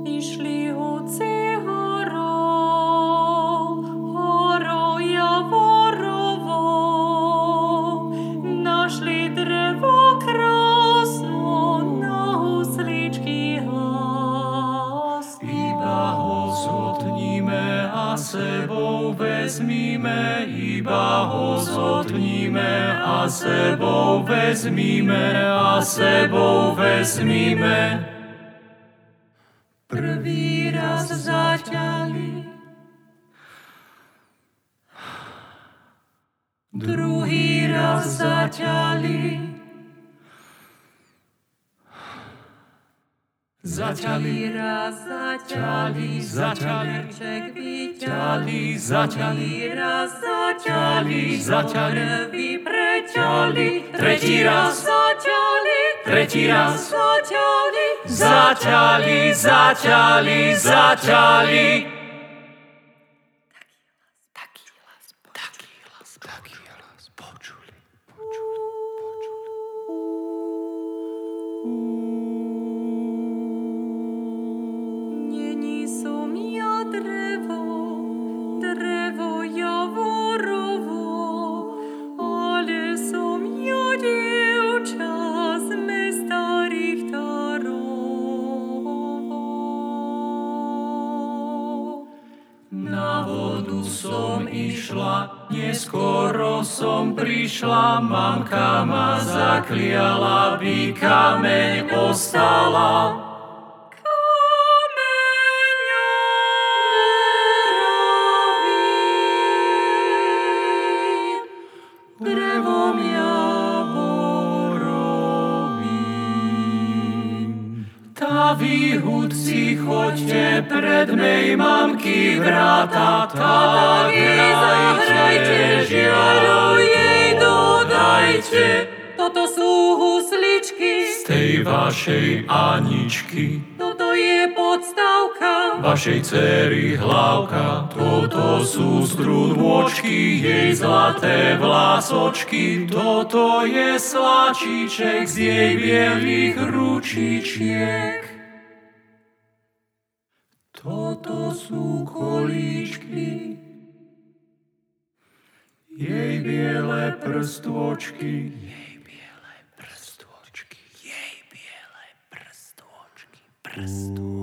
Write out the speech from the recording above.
Išli hoci horou Javorovou, našli drevo krásno, na husličky hasnú. Iba ho zotníme a sebou vezmíme, iba ho zotníme a sebou vezmíme, a sebou vezmíme. Prvý raz zaťali, druhý raz zaťali, raz zaťali, zaťali, raz zaťali, zaťali, preťali, tretí raz, zaťali, tretí raz, zaťali, zaťali, zaťali, zaťali. Taký hlas počuli. Není som ja drevo Javorovo, ale som ja dievča z mesta Richterovo. Na vodu som išla, neskoro som prišla, mamka ma zakliala, by kameň ostala. Drevom Javorovým. Tá vy, hudci, choďte pred mej mamky vráta, tak hrajte, žiaru jej dodajte. Toto sú husličky, Z tej vašej Aničky, toto je podstavka, vašej dcery hlavka, toto sú strúdôčky, jej zlaté vlásočky, toto je sláčiček z jej bielých ručičiek. Toto sú kolíčky, jej biele prstôčky, jej biele prstôčky.